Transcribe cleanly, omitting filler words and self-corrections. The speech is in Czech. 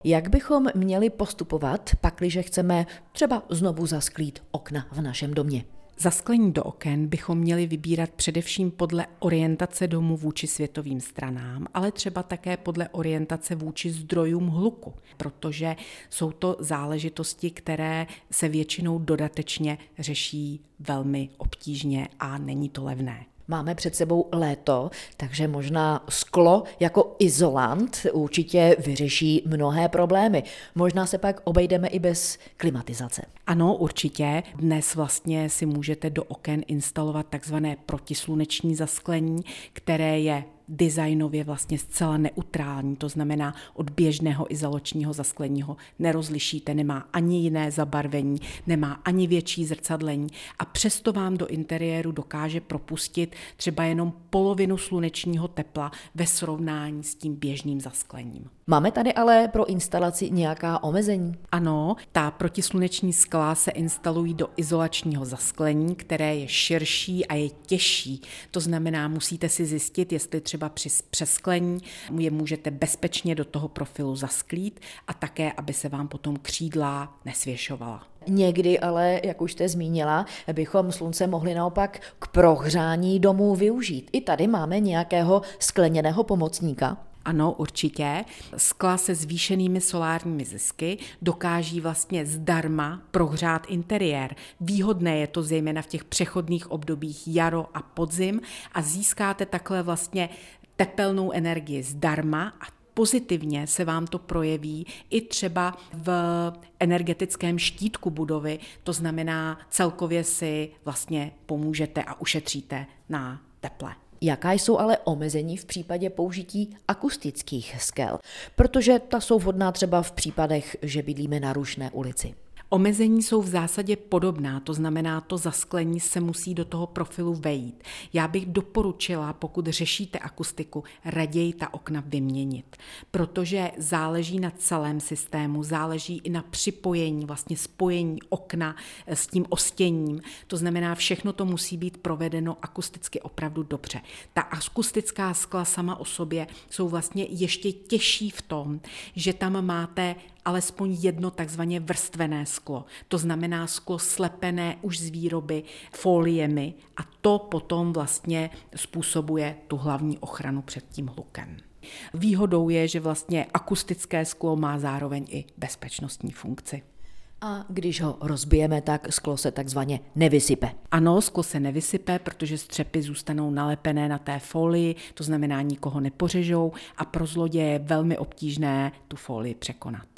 Jak bychom měli postupovat, pakliže chceme třeba znovu zasklít okna v našem domě? Zasklení do oken bychom měli vybírat především podle orientace domu vůči světovým stranám, ale třeba také podle orientace vůči zdrojům hluku, protože jsou to záležitosti, které se většinou dodatečně řeší velmi obtížně a není to levné. Máme před sebou léto, takže možná sklo jako izolant určitě vyřeší mnohé problémy. Možná se pak obejdeme i bez klimatizace. Ano, určitě. Dnes vlastně si můžete do oken instalovat takzvané protisluneční zasklení, které je designově vlastně zcela neutrální, to znamená od běžného izolačního zasklení ho nerozlišíte, nemá ani jiné zabarvení, nemá ani větší zrcadlení a přesto vám do interiéru dokáže propustit třeba jenom polovinu slunečního tepla ve srovnání s tím běžným zasklením. Máme tady ale pro instalaci nějaká omezení? Ano, ta protisluneční skla se instalují do izolačního zasklení, které je širší a je těžší. To znamená, musíte si zjistit, jestli třeba při přesklení je můžete bezpečně do toho profilu zasklít a také, aby se vám potom křídla nesvěšovala. Někdy ale, jak už jste zmínila, bychom slunce mohli naopak k prohřání domů využít. I tady máme nějakého skleněného pomocníka? Ano, určitě. Skla se zvýšenými solárními zisky dokáží vlastně zdarma prohřát interiér. Výhodné je to zejména v těch přechodných obdobích jaro a podzim a získáte takhle vlastně tepelnou energii zdarma a pozitivně se vám to projeví i třeba v energetickém štítku budovy, to znamená celkově si vlastně pomůžete a ušetříte na teple. Jaká jsou ale omezení v případě použití akustických skel? Protože ta jsou vhodná třeba v případech, že bydlíme na rušné ulici. Omezení jsou v zásadě podobná, to znamená, to zasklení se musí do toho profilu vejít. Já bych doporučila, pokud řešíte akustiku, raději ta okna vyměnit, protože záleží na celém systému, záleží i na připojení, vlastně spojení okna s tím ostěním. To znamená, všechno to musí být provedeno akusticky opravdu dobře. Ta akustická skla sama o sobě jsou vlastně ještě těžší v tom, že tam máte alespoň jedno takzvaně vrstvené sklo. To znamená sklo slepené už z výroby foliemi a to potom vlastně způsobuje tu hlavní ochranu před tím hlukem. Výhodou je, že vlastně akustické sklo má zároveň i bezpečnostní funkci. A když ho rozbijeme, tak sklo se takzvaně nevysype. Ano, sklo se nevysype, protože střepy zůstanou nalepené na té folii, to znamená nikoho nepořežou a pro zloděje je velmi obtížné tu folii překonat.